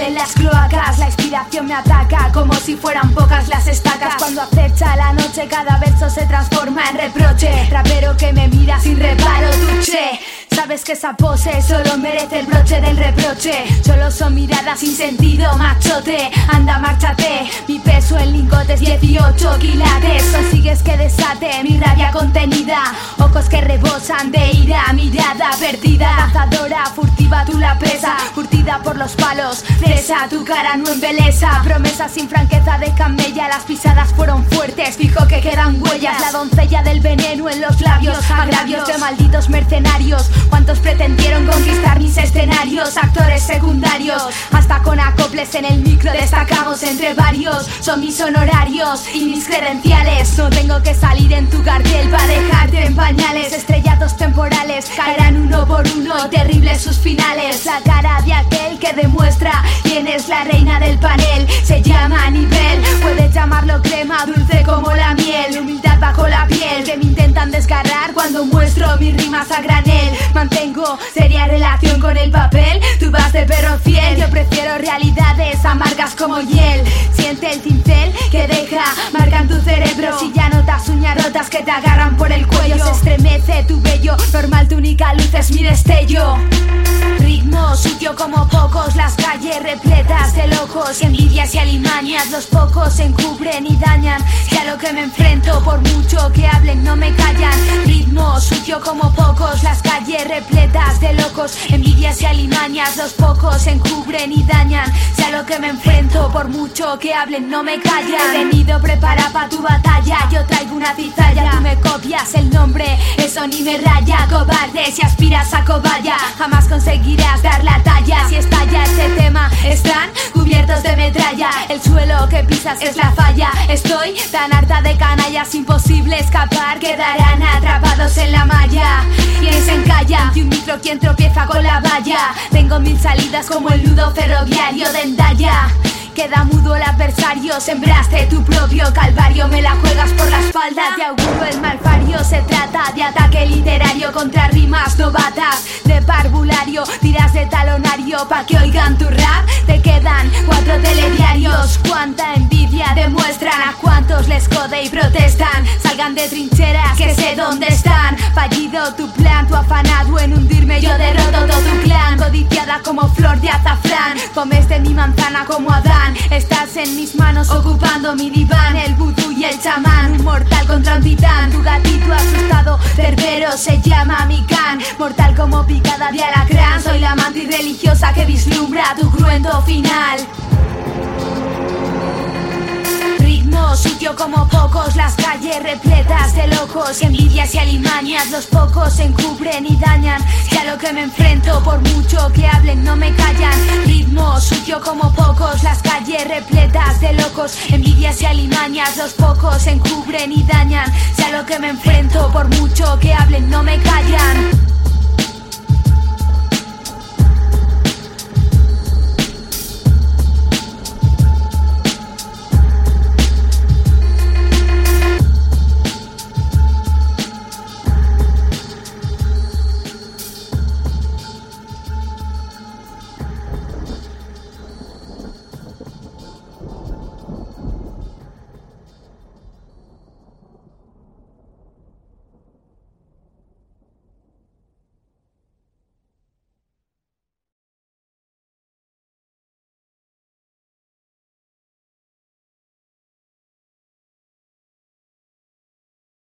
en las cloacas. La inspiración me ataca como si fueran pocas las estacas. Cuando acecha la noche cada verso se transforma en reproche. Rapero que me mira sin reparo, tuche. Sabes que esa pose solo merece el broche del reproche. Solo son miradas sin sentido, machote. Anda, márchate. Mi peso en lingotes 18 quilates. Consigues que desate mi rabia contenida. Ojos que rebosan de ira, mirada perdida. Cazadora, furtiva tú la presa. Curtida por los palos, fresa, tu cara no embelesa. Promesas sin franqueza de camella. Las pisadas fueron fuertes, fijo que quedan huellas. La doncella del veneno en los labios. Agravios de malditos mercenarios. ¿Cuántos pretendieron conquistar mis escenarios? Actores secundarios, hasta con acoples en el micro destacamos entre varios. Son mis honorarios y mis credenciales. No tengo que salir en tu cartel para dejarte en pañales. Estrellatos temporales caerán uno por uno, terribles sus finales. La cara de aquel que demuestra quién es la reina del panel. Se llama nivel, puedes llamarlo crema, dulce como la miel. Humildad bajo la piel que me intentan desgarrar cuando muestro mis rimas a granel. Mantengo seria relación con el papel. Tú vas de perro fiel, yo prefiero realidades amargas como hiel. Siente el cincel que deja marca en tu cerebro. Si ya notas uñas rotas que te agarran por el cuello. Se estremece tu vello, normal tu única luz es mi destello. Ritmo sucio como pocos, las calles repletas de locos. Envidias y alimañas, los pocos se encubren y dañan. Si a lo que me enfrento, por mucho que hablen no me callan. Ritmo sucio como pocos, las calles repletas de locos. Envidias y alimañas, los pocos se encubren y dañan. Si a lo que me enfrento, por mucho que hablen no me callan. He venido prepara pa' tu batalla, yo traigo una cizalla. Tú me copias el nombre, eso ni me raya. Cobarde si aspiras a cobaya, jamás conseguirás dar la talla. Si estalla este tema, están cubiertos de metralla. El suelo que pisas es la falla. Estoy tan harta de canallas, imposible escapar. Quedarán atrapados en la malla. ¿Quién se encalla? Y un micro quien tropieza con la valla. Tengo 1000 salidas como el nudo ferroviario de Endaya. Queda mudo el adversario, sembraste tu propio calvario. Me la juegas por la espalda, te auguro el malfario. Se trata de ataque literario contra rimas novatas. De parvulario, tiras de talonario pa' que oigan tu rap. Te quedan 4 telediarios. Cuánta envidia demuestran, a cuántos les jode y protestan. Salgan de trincheras, que sé dónde están. Fallido tu plan, tu afanado en hundirme. Yo derroto todo tu clan, codiciada como flor de azafrán. Comes de mi manzana como Adán. Estás en mis manos ocupando mi diván. El vudú y el chamán, un mortal contra un titán. Tu gatito asustado, cerbero, se llama Mikan. Mortal como picada de alacrán. Soy la amante religiosa que vislumbra tu cruento final. Ritmo sucio como pocos, las calles repletas de locos. Envidias y alimañas, los pocos se encubren y dañan. Si a lo que me enfrento, por mucho que hablen no me callan. Ritmo sucio como pocos, las calles repletas de locos. Envidias y alimañas, los pocos se encubren y dañan. Si a lo que me enfrento, por mucho que hablen no me callan.